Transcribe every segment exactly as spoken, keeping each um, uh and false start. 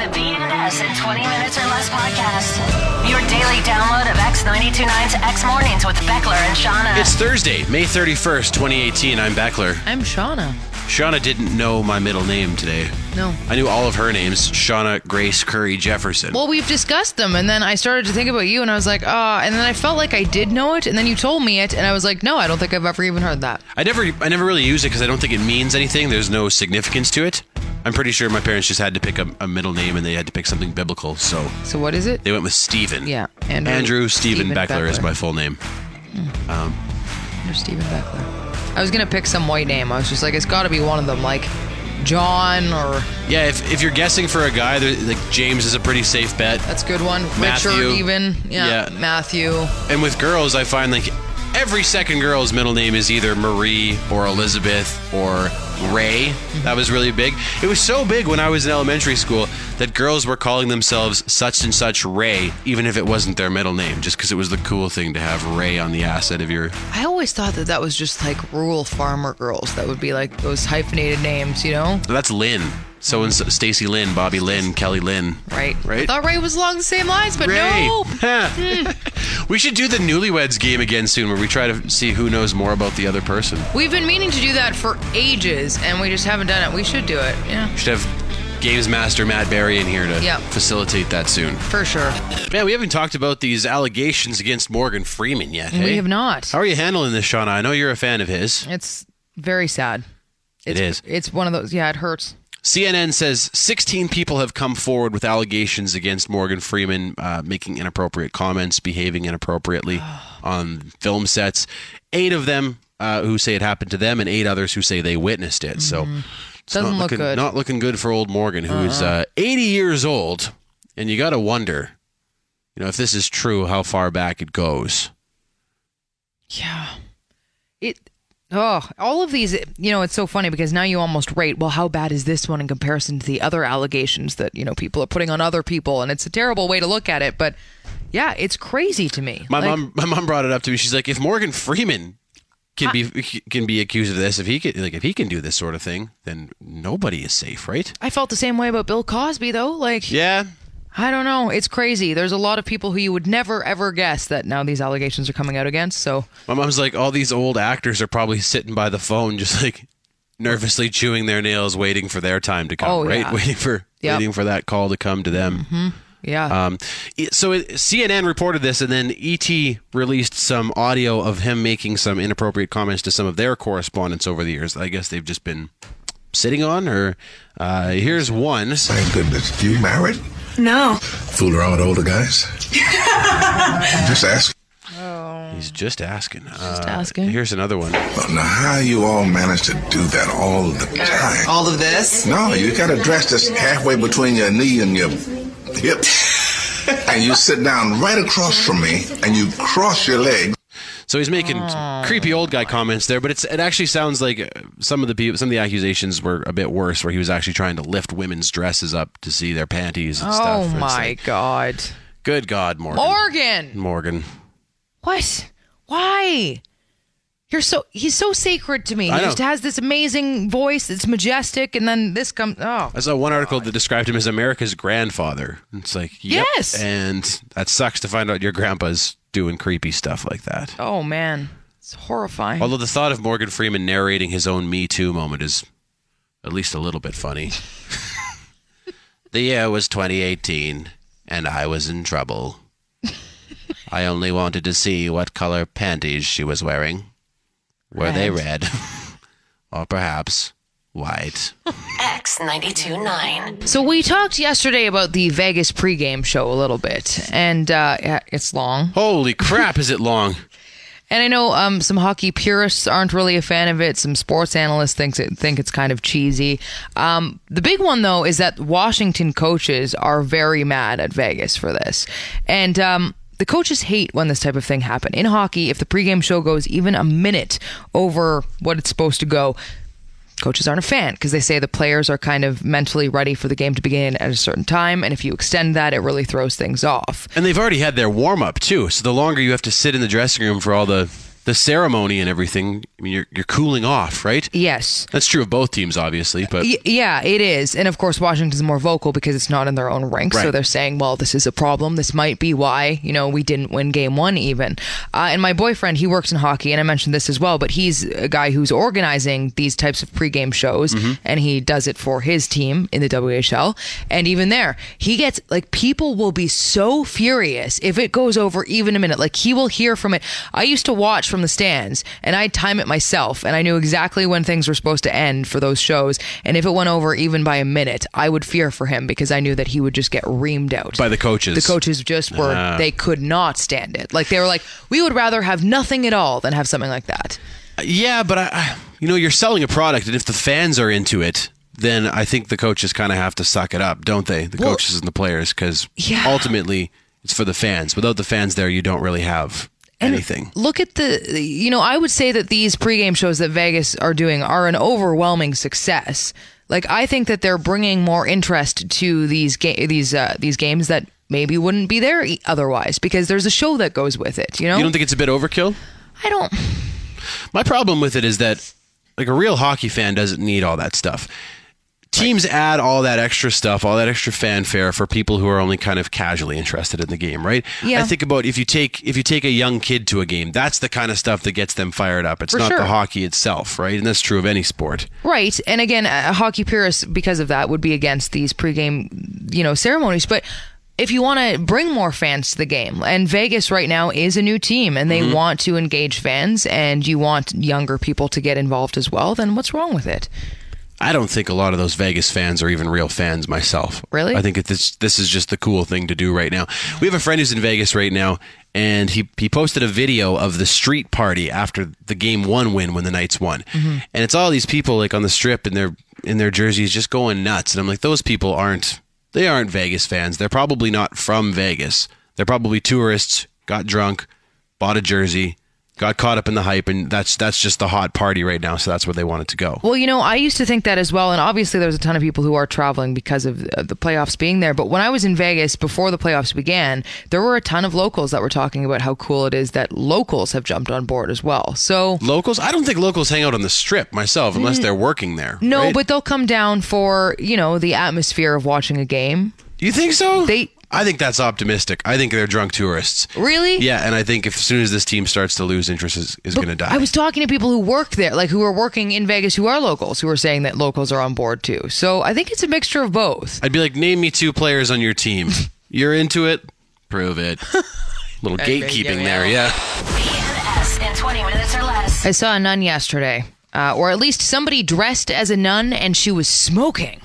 the B N S in twenty minutes or less podcast. Your daily download of X ninety-two point nine's X Mornings with Beckler and Shauna. It's Thursday, May thirty-first, twenty eighteen. I'm Beckler. I'm Shauna. Shauna didn't know my middle name today. No. I knew all of her names. Shauna Grace Curry Jefferson. Well, we've discussed them, and then I started to think about you, and I was like, ah, and then I felt like I did know it, and then you told me it, and I was like, no, I don't think I've ever even heard that. I never I never really use it because I don't think it means anything. There's no significance to it. I'm pretty sure my parents just had to pick a, a middle name, and they had to pick something biblical, so... So what is it? They went with Stephen. Yeah. Andrew, Andrew Stephen, Stephen Beckler, Beckler is my full name. Mm. Um, Andrew Stephen Beckler. I was going to pick some white name. I was just like, it's got to be one of them, like John or... Yeah, if if you're guessing for a guy, like James is a pretty safe bet. That's a good one. Matthew. Richard even. Yeah, Yeah. Matthew. And with girls, I find like every second girl's middle name is either Marie or Elizabeth or Ray. That was really big. It was so big when I was in elementary school that girls were calling themselves such and such Ray, even if it wasn't their middle name, just because it was the cool thing to have Ray on the asset of your... I always thought that that was just like rural farmer girls. That would be like those hyphenated names, you know? That's Lynn. So and Stacy Lynn, Bobby Lynn, Kelly Lynn. Right. Right? I thought Ray was along the same lines, but Ray. no. We should do the Newlyweds game again soon, where we try to see who knows more about the other person. We've been meaning to do that for ages, and we just haven't done it. We should do it. Yeah. We should have Games Master Matt Berry in here to Yep. facilitate that soon. For sure. Man, we haven't talked about these allegations against Morgan Freeman yet, hey? We have not. How are you handling this, Shauna? I know you're a fan of his. It's very sad. It's, It is. It's one of those, yeah, it hurts. C N N says sixteen people have come forward with allegations against Morgan Freeman uh, making inappropriate comments, behaving inappropriately on film sets. Eight of them uh, who say it happened to them, and eight others who say they witnessed it. So it's Doesn't not look looking, good. Not looking good for old Morgan, who is uh, eighty years old. And you got to wonder, you know, if this is true, how far back it goes. Yeah. It... Oh, all of these, you know, it's so funny because now you almost rate, well, how bad is this one in comparison to the other allegations that, you know, people are putting on other people? And it's a terrible way to look at it. But yeah, it's crazy to me. My Like, mom, my mom brought it up to me. She's like, if Morgan Freeman can be can be accused of this, if he can, like, if he can do this sort of thing, then nobody is safe, right? I felt the same way about Bill Cosby, though. Like, Yeah. I don't know. It's crazy. There's a lot of people who you would never, ever guess that now these allegations are coming out against. So My mom's like, all these old actors are probably sitting by the phone, just like nervously chewing their nails, waiting for their time to come, Oh, right? yeah. Waiting for Yep. waiting for that call to come to them. yeah. Um, it- so it, C N N reported this, and then E T released some audio of him making some inappropriate comments to some of their correspondents over the years. I guess they've just been sitting on, or uh, here's one. Thank goodness. You married? No. Fool around with older guys? Just ask. He's just asking. Just Uh, asking. Here's another one. Well, now, how you all manage to do that all the time? All of this? No, you got to dress this halfway between your knee and your hip. And you sit down right across from me, and you cross your legs. So he's making creepy old guy comments there, but it's it actually sounds like uh, some of the people, some of the accusations were a bit worse, where he was actually trying to lift women's dresses up to see their panties and stuff. oh, It's my like, God. good God, Morgan. Morgan! Morgan. What? Why? You're so he's so sacred to me. He I know. just has this amazing voice. It's majestic, and then this comes. Oh, I saw one article that described him as America's grandfather. It's like, yep. Yes. And that sucks to find out your grandpa's doing creepy stuff like that. oh man, it's horrifying. Although the thought of Morgan Freeman narrating his own Me Too moment is at least a little bit funny. The year was twenty eighteen, and I was in trouble. I only wanted to see what color panties she was wearing. Were they red? Or perhaps white? X ninety-two point nine. So we talked yesterday about the Vegas pregame show a little bit, and uh, yeah, it's long. Holy crap, is it long? And I know um, some hockey purists aren't really a fan of it. Some sports analysts think it, think it's kind of cheesy. Um, the big one, though, is that Washington coaches are very mad at Vegas for this. And um, the coaches hate when this type of thing happens. In hockey, if the pregame show goes even a minute over what it's supposed to go, coaches aren't a fan because they say the players are kind of mentally ready for the game to begin at a certain time, and if you extend that, it really throws things off. And they've already had their warm-up, too. So the longer you have to sit in the dressing room for all the, the ceremony and everything, I mean, you're you're cooling off, right? Yes. That's true of both teams, obviously, but Y- yeah, it is. And of course, Washington's more vocal because it's not in their own ranks. So Right. they're saying, well, this is a problem. This might be why, you know, we didn't win game one even. Uh, and my boyfriend, he works in hockey, and I mentioned this as well, but he's a guy who's organizing these types of pregame shows, and he does it for his team in the W H L. And even there, he gets, like, people will be so furious if it goes over even a minute. Like, he will hear from it. I used to watch from the stands, and I'd time it myself, and I knew exactly when things were supposed to end for those shows. And if it went over even by a minute, I would fear for him because I knew that he would just get reamed out by the coaches. the coaches just were Ah. they could not stand it. Like, they were like, we would rather have nothing at all than have something like that. Yeah, but I, I- you know, you're selling a product, and if the fans are into it, then I think the coaches kind of have to suck it up, don't they? The Well, coaches and the players, because Yeah. ultimately it's for the fans. Without the fans there, you don't really have And anything. Look at the, you know, I would say that these pregame shows that Vegas are doing are an overwhelming success. Like, I think that they're bringing more interest to these ga- these uh, these games that maybe wouldn't be there e- otherwise, because there's a show that goes with it. You know, You don't think it's a bit overkill? I don't. My problem with it is that, like, a real hockey fan doesn't need all that stuff. Teams add all that extra stuff, all that extra fanfare for people who are only kind of casually interested in the game, right? Yeah. I think about if you take if you take a young kid to a game, that's the kind of stuff that gets them fired up. It's For not sure. the hockey itself, right? And that's true of any sport. Right. And again, a hockey purist, because of that, would be against these pregame, you know, ceremonies. But if you want to bring more fans to the game, and Vegas right now is a new team, and they want to engage fans, and you want younger people to get involved as well, then what's wrong with it? I don't think a lot of those Vegas fans are even real fans myself. Really? I think it, this this is just the cool thing to do right now. We have a friend who's in Vegas right now, and he he posted a video of the street party after the game one win when the Knights won, and it's all these people like on the strip in their in their jerseys just going nuts, and I'm like, those people aren't they aren't Vegas fans. They're probably not from Vegas. They're probably tourists, got drunk, bought a jersey, got caught up in the hype, and that's that's just the hot party right now, so that's where they wanted to go. Well, you know, I used to think that as well, and obviously there's a ton of people who are traveling because of uh, the playoffs being there. But when I was in Vegas before the playoffs began, there were a ton of locals that were talking about how cool it is that locals have jumped on board as well. So Locals? I don't think locals hang out on the strip myself unless they're working there. no, right? but they'll come down for, you know, the atmosphere of watching a game. You think so? They- I think that's optimistic. I think they're drunk tourists. Really? Yeah, and I think if as soon as this team starts to lose interest, is, is going to die. I was talking to people who work there, like who are working in Vegas, who are locals, who are saying that locals are on board too. So I think it's a mixture of both. I'd be like, name me two players on your team. You're into it? Prove it. Little gatekeeping there, yeah. B N S in twenty minutes or less. I saw a nun yesterday, uh, or at least somebody dressed as a nun, and she was smoking.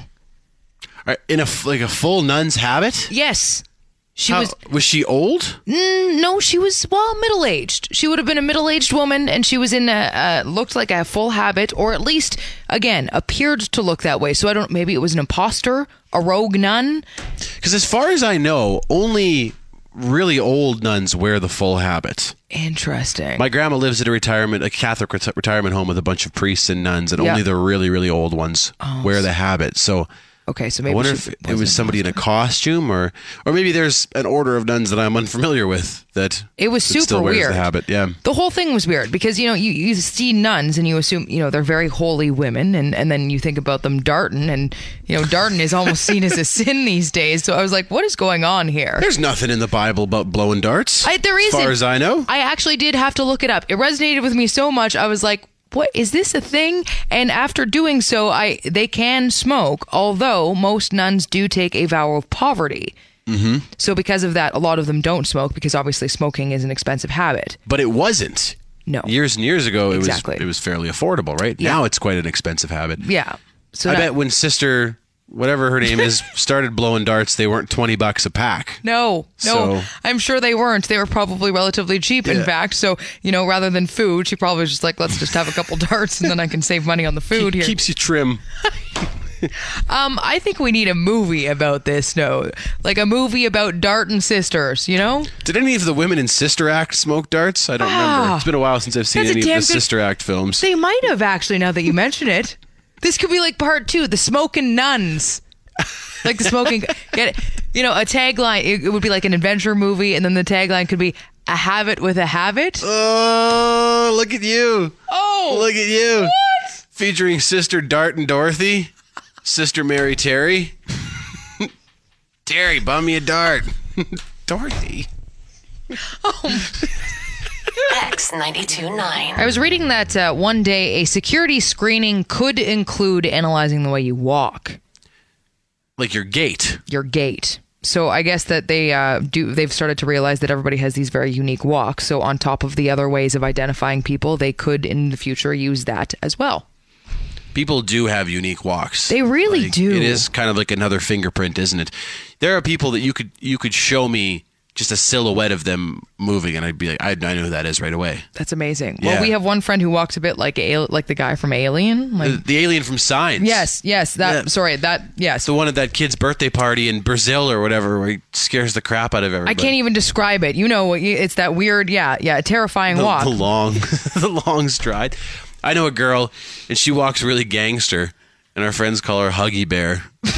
All right, in a f- like a full nun's habit? Yes. She How- was, was she old? no, she was, well, middle-aged. She would have been a middle-aged woman, and she was in a, uh, looked like a full habit, or at least, again, appeared to look that way. So I don't, maybe it was an imposter, a rogue nun. Because as far as I know, only really old nuns wear the full habit. Interesting. My grandma lives at a retirement, a Catholic reti- retirement home with a bunch of priests and nuns, and Yeah. only the really, really old ones wear the habit. So Okay, so I maybe wonder she if it was was an somebody in a imposter. costume, or or maybe there's an order of nuns that I'm unfamiliar with that It was that super still wears weird. the habit. Yeah, The whole thing was weird because, you know, you, you see nuns and you assume, you know, they're very holy women, and, and then you think about them darting, and, you know, darting is almost seen as a sin these days. So I was like, what is going on here? there's nothing in the Bible about blowing darts. I, there as isn't. far as I know. I actually did have to look it up. It resonated with me so much. I was like, what is this a thing? And after doing so, I they can smoke, although most nuns do take a vow of poverty. Mm-hmm. So because of that, a lot of them don't smoke because obviously smoking is an expensive habit. But it wasn't. No. Years and years ago, it Exactly. was it was fairly affordable, right? Yeah. Now it's quite an expensive habit. Yeah. So I now- bet when Sister, whatever her name is, started blowing darts, they weren't twenty bucks a pack. No, no, So- I'm sure they weren't. They were probably relatively cheap, in Yeah. fact. So, you know, rather than food, she probably was just like, let's just have a couple darts and then I can save money on the food here. Keeps you trim. Um, I think we need a movie about this, no. Like a movie about Darton sisters, you know? Did any of the women in Sister Act smoke darts? I don't remember. Ah. It's been a while since I've seen That's a any of the damn good- Sister Act films. They might have actually, now that you mention it. This could be like part two, the smoking nuns. Like the smoking, get it? You know, a tagline, it, it would be like an adventure movie, and then the tagline could be A Habit with a Habit. Oh, look at you. Oh, Look at you. What? Featuring Sister Dart and Dorothy. Sister Mary Terry. Terry, bum me a dart. Dorothy. X ninety-two point nine. I was reading that uh, one day a security screening could include analyzing the way you walk, Like your gait. your gait. So I guess that they uh, do. They've started to realize that everybody has these very unique walks. So on top of the other ways of identifying people, they could in the future use that as well. People do have unique walks. They really Like, do. It is kind of like another fingerprint, isn't it? There are people that you could you could show me just a silhouette of them moving, and I'd be like, I, I know who that is right away. That's amazing. Well, Yeah. we have one friend who walks a bit like a, like the guy from Alien. Like, The, the alien from Signs. yes, yes. That Yeah. sorry. That yes. The one at that kid's birthday party in Brazil or whatever, where he scares the crap out of everybody. I can't even describe it. You know, it's that weird, yeah, yeah, terrifying the, walk. the long, the long stride. I know a girl, and she walks really gangster, and our friends call her Huggy Bear.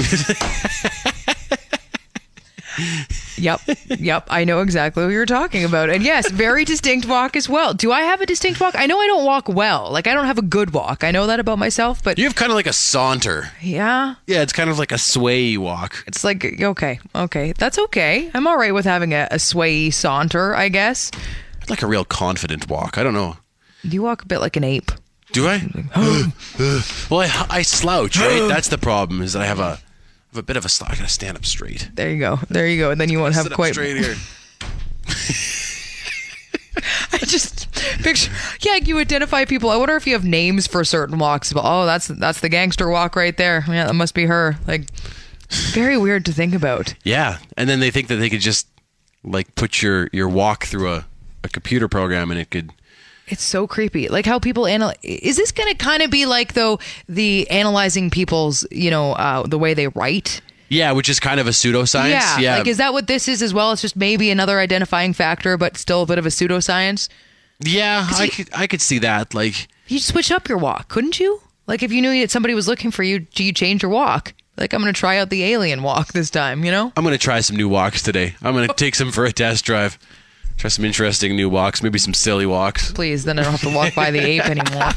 Yep, yep. I know exactly what you're talking about. And yes, very distinct walk as well. Do I have a distinct walk? I know I don't walk well. Like, I don't have a good walk. I know that about myself, but You have kind of like a saunter. yeah, Yeah, it's kind of like a sway walk. it's like, okay, okay. That's okay. I'm all right with having a, a sway saunter, I guess. Like a real confident walk. I don't know. You walk a bit like an ape. Do I? Well, I, I slouch, right? That's the problem, is that I have a, I have a bit of a slouch. I gotta stand up straight. There you go. There you go. And then you won't have Sit up quite. straight here. I just picture, yeah, you identify people. I wonder if you have names for certain walks. But oh, that's that's the gangster walk right there. Yeah, that must be her. Like, very weird to think about. Yeah, and then they think that they could just like put your your walk through a, a computer program, and it could. It's so creepy. Like how people analyze. Is this going to kind of be like though the analyzing people's, you know, uh, the way they write? Yeah, which is kind of a pseudoscience. Yeah. Yeah. Like, is that what this is as well? It's just maybe another identifying factor, but still a bit of a pseudoscience. yeah, I you- could I could see that. Like, You switch up your walk, couldn't you? Like if you knew that somebody was looking for you, do you change your walk? Like I'm going to try out the alien walk this time, you know? I'm gonna try some new walks today. I'm gonna take some for a test drive. Try some interesting new walks, maybe some silly walks. Please, then I don't have to walk by the ape anymore.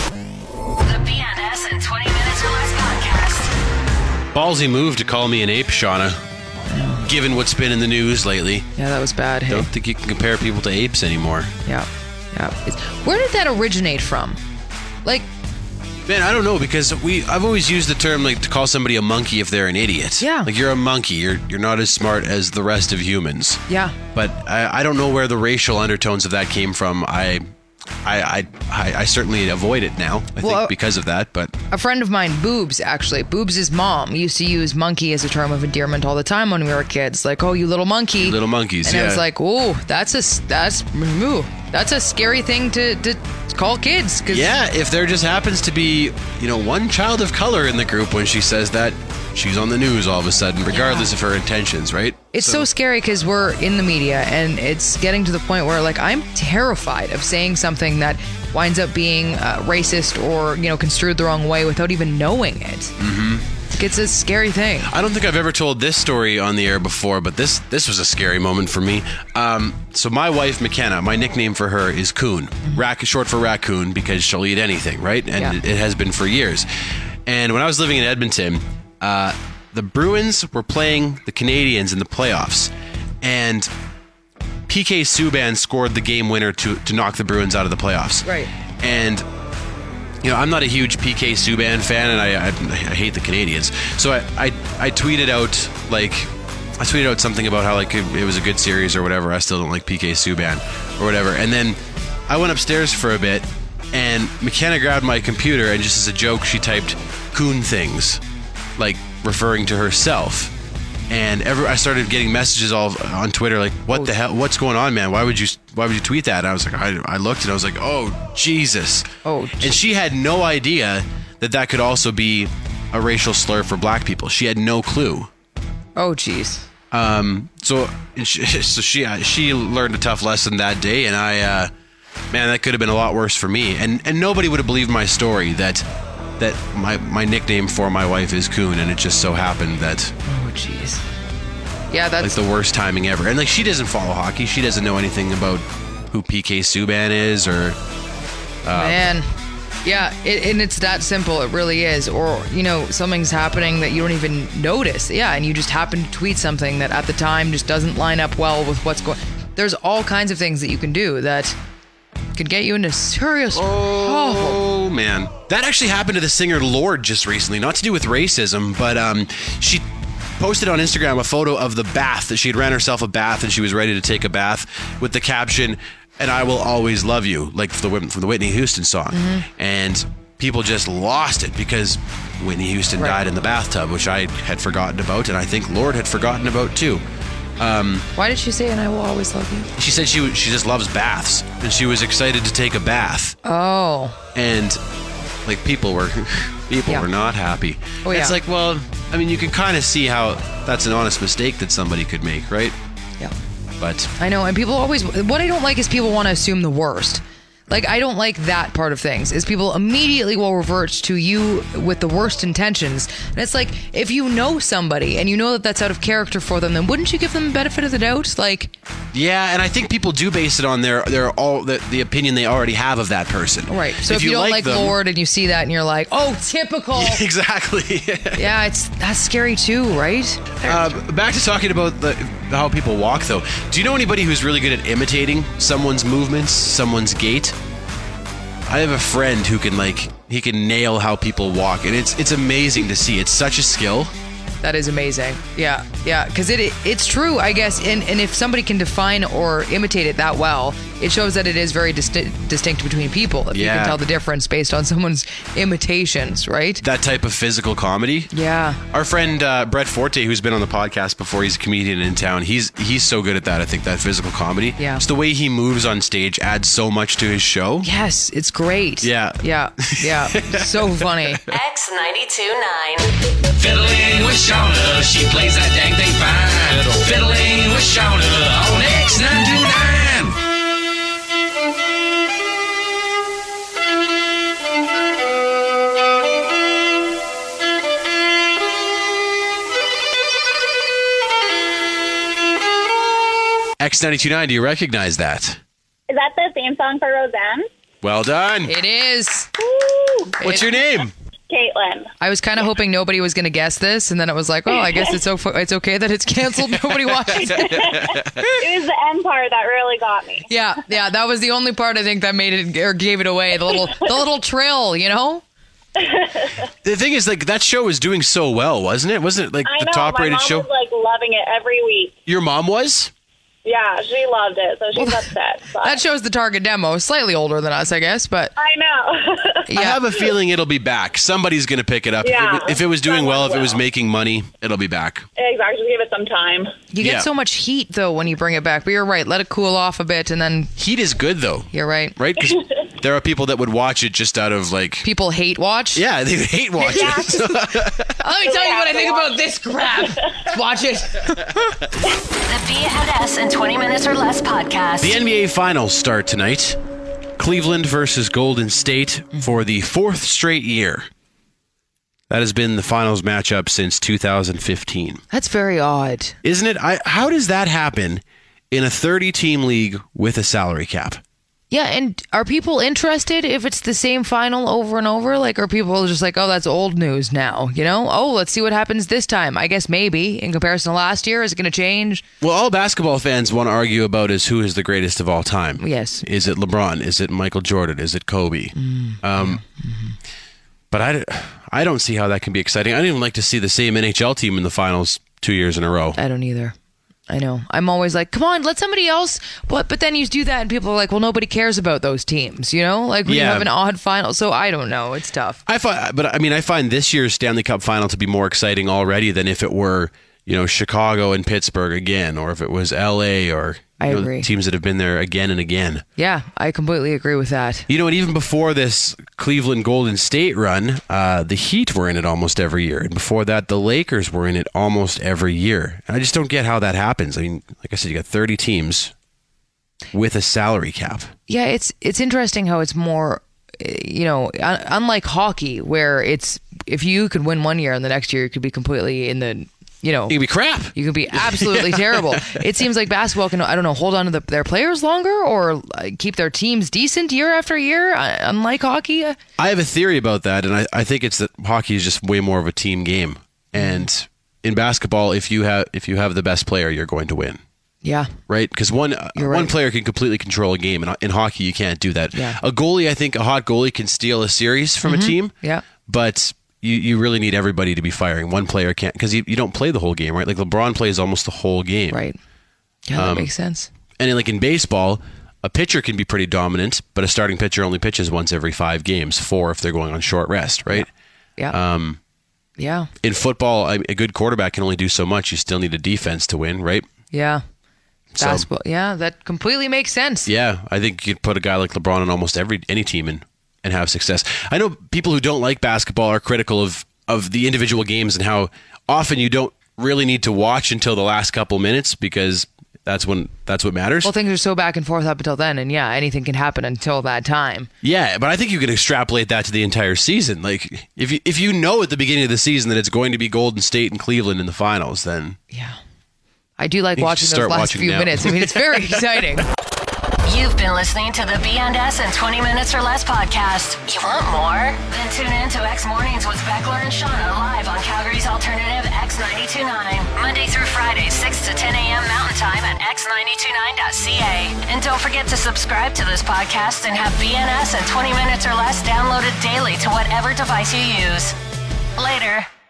The B N S in twenty minutes or less podcast. Ballsy move to call me an ape, Shauna. Given what's been in the news lately, Yeah, that was bad. Hey. don't think you can compare people to apes anymore. Yeah, yeah. It's, where did that originate from? Like, Man, I don't know, because we I've always used the term like to call somebody a monkey if they're an idiot. Yeah. Like you're a monkey. You're you're not as smart as the rest of humans. yeah. But I, I don't know where the racial undertones of that came from. I I I, I, I certainly avoid it now. I Well, think because of that. But A friend of mine, Boobs, actually, Boobs' mom used to use monkey as a term of endearment all the time when we were kids. Like, oh, you little monkey. little monkeys. And yeah. I was like, oh, that's a that's ooh, that's a scary thing to, to call kids. Cause yeah, if there just happens to be, you know, one child of color in the group when she says that, she's on the news all of a sudden, regardless of her intentions, right? It's so, scary because we're in the media and it's getting to the point where, like, I'm terrified of saying something that winds up being uh, racist or, you know, construed the wrong way without even knowing it. Mm-hmm. It's a scary thing. I don't think I've ever told this story on the air before, but this this was a scary moment for me. Um, so my wife, McKenna, my nickname for her is Coon. Rack is short for raccoon because she'll eat anything, right? And Yeah. it, it has been for years. And when I was living in Edmonton, uh, the Bruins were playing the Canadiens in the playoffs. And P K Subban scored the game winner to, to knock the Bruins out of the playoffs. Right. And you know, I'm not a huge P K Subban fan, and I, I, I hate the Canadians. So I, I, I tweeted out, like, I tweeted out something about how, like, it, it was a good series or whatever. I still don't like P K Subban or whatever. And then I went upstairs for a bit, and McKenna grabbed my computer, and just as a joke, she typed "coon things," like referring to herself. And every, I started getting messages all on Twitter, like, "What the hell? What's going on, man? Why would you? Why would you tweet that?" And I was like, I, I looked and I was like, "Oh, Jesus!" Oh, and she had no idea that that could also be a racial slur for black people. She had no clue. Oh, jeez. Um, so, and she, so she uh, she learned a tough lesson that day, and I, uh, man, that could have been a lot worse for me. And and nobody would have believed my story that that my my nickname for my wife is Coon, and it just so happened that. Oh, jeez. Yeah, that's like the worst timing ever. And like she doesn't follow hockey. She doesn't know anything about who P K Subban is or man. Yeah, it, and it's that simple. It really is. Or, you know, something's happening that you don't even notice. Yeah, and you just happen to tweet something that at the time just doesn't line up well with what's going. There's all kinds of things that you can do that could get you into serious Oh, trouble. man. That actually happened to the singer Lorde just recently. Not to do with racism, but um, she posted on Instagram a photo of the bath that she had ran herself a bath and she was ready to take a bath with the caption, "And I will always love you," like the from the Whitney Houston song. Mm-hmm. And people just lost it because Whitney Houston Right. died in the bathtub, which I had forgotten about, and I think Lorde had forgotten about too. Um, Why did she say, "And I will always love you"? she said she she just loves baths, and she was excited to take a bath. Oh. And like people were people Yeah. were not happy. Oh, It's yeah. like, well, I mean, you can kind of see how that's an honest mistake that somebody could make, right? Yeah. But I know, and people always, what I don't like is people want to assume the worst. Like, I don't like that part of things, is people immediately will revert to you with the worst intentions. And it's like, if you know somebody and you know that that's out of character for them, then wouldn't you give them the benefit of the doubt? Like, yeah, and I think people do base it on their their all the, the opinion they already have of that person. right. So if, you, don't like, them- Lorde and you see that and you're like, oh, typical. exactly. Yeah, it's that's scary too, right? uh, back to talking about the, how people walk, though. Do you know anybody who's really good at imitating someone's movements, someone's gait? I have a friend who can like he can nail how people walk, and it's it's amazing to see. It's such a skill. That is amazing. Yeah, yeah, because it, it it's true, I guess. And and if somebody can define or imitate it that well, it shows that it is very disti- distinct between people. If you Yeah. can tell the difference based on someone's imitations, right? That type of physical comedy. Yeah. Our friend uh, Brett Forte, who's been on the podcast before, he's a comedian in town. He's he's so good at that. I think that physical comedy. Yeah. Just the way he moves on stage adds so much to his show. Yes, it's great. Yeah. Yeah. Yeah. So funny. X ninety-two point nine. Fiddling with Shauna, she plays that dang thing fine. Fiddling with Shauna on X ninety-two X ninety-two point nine, do you recognize that? Is that the theme song for Roseanne? Well done. It is. Woo! What's your name? Caitlin. I was kind of hoping nobody was going to guess this, and then it was like, oh, I guess it's o- it's okay that it's canceled. Nobody watched it. It was the end part that really got me. Yeah, yeah, that was the only part I think that made it or gave it away. The little the little trill, you know. The thing is, like, that show was doing so well, wasn't it? Wasn't it like I the know, top my rated mom show? was like loving it every week. Your mom was? Yeah, she loved it, so she's upset. But That shows the target demo. Slightly older than us, I guess, but I know. yeah. I have a feeling it'll be back. Somebody's going to pick it up. If Yeah, it, if it was doing someone well, if it was will. making money, it'll be back. Exactly, just give it some time. You get Yeah. so much heat though when you bring it back. But you're right. Let it cool off a bit, and then Heat is good, though, you're right. right? 'Cause there are people that would watch it just out of, like, People hate watch. yeah, they hate watching Yeah. it. Let me tell you what I think about this crap. Watch it. The Be Ahead S in twenty minutes or less podcast. The N B A Finals start tonight. Cleveland versus Golden State for the fourth straight year. That has been the finals matchup since two thousand fifteen. That's very odd. Isn't it? I, how does that happen in a thirty-team league with a salary cap? Yeah, and are people interested if it's the same final over and over? Like, are people just like, oh, that's old news now, you know? Oh, let's see what happens this time. I guess maybe in comparison to last year, is it going to change? Well, all basketball fans want to argue about is who is the greatest of all time. Yes. Is it LeBron? Is it Michael Jordan? Is it Kobe? Mm, um, But I, I don't see how that can be exciting. I don't even like to see the same N H L team in the finals two years in a row. I don't either. I know. I'm always like, come on, let somebody else. But but then you do that, and people are like, well, nobody cares about those teams, you know? Like, when you Yeah. have an odd final. So I don't know. It's tough. I find, but I mean, I find this year's Stanley Cup final to be more exciting already than if it were, you know, Chicago and Pittsburgh again, or if it was L A or I you know, agree. teams that have been there again and again. Yeah, I completely agree with that. You know, and even before this Cleveland Golden State run, uh, the Heat were in it almost every year. And before that, the Lakers were in it almost every year. And I just don't get how that happens. I mean, like I said, you got thirty teams with a salary cap. Yeah, it's it's interesting how it's more, eh, you know, un- unlike hockey, where it's if you could win one year and the next year you could be completely in the you know, You can be crap. you can be absolutely terrible. It seems like basketball can, I don't know, hold on to the, their players longer or uh, keep their teams decent year after year, uh, unlike hockey. I have a theory about that, and I, I think it's that hockey is just way more of a team game. And in basketball, if you have if you have the best player, you're going to win. Yeah. Right? Because one uh, You're one right. player can completely control a game. And in hockey, you can't do that. Yeah. A goalie, I think a hot goalie can steal a series from a team. Yeah. But you, you really need everybody to be firing. One player can't, because you, you don't play the whole game, right? Like LeBron plays almost the whole game. Right. Yeah, that Um, makes sense. And then, like in baseball, a pitcher can be pretty dominant, but a starting pitcher only pitches once every five games, four if they're going on short rest, right? Yeah. Um, yeah. in football, I- a good quarterback can only do so much. You still need a defense to win, right? Yeah. So- Basketball. Yeah, that completely makes sense. Yeah, I think you could put a guy like LeBron on almost every any team and, and have success. I know people who don't like basketball are critical of, of the individual games and how often you don't really need to watch until the last couple minutes because that's when that's what matters. Well, things are so back and forth up until then, and yeah, anything can happen until that time. Yeah, but I think you could extrapolate that to the entire season. Like if you if you know at the beginning of the season that it's going to be Golden State and Cleveland in the finals, then Yeah. I do like You watching should those start last watching few now. minutes. I mean, it's very exciting. You've been listening to the B and S in twenty minutes or less podcast. You want more? Then tune in to X Mornings with Beckler and Shauna live on Calgary's alternative X ninety-two point nine. Monday through Friday, six to ten a.m. Mountain Time at x nine two nine dot c a. And don't forget to subscribe to this podcast and have B and S in twenty minutes or less downloaded daily to whatever device you use. Later.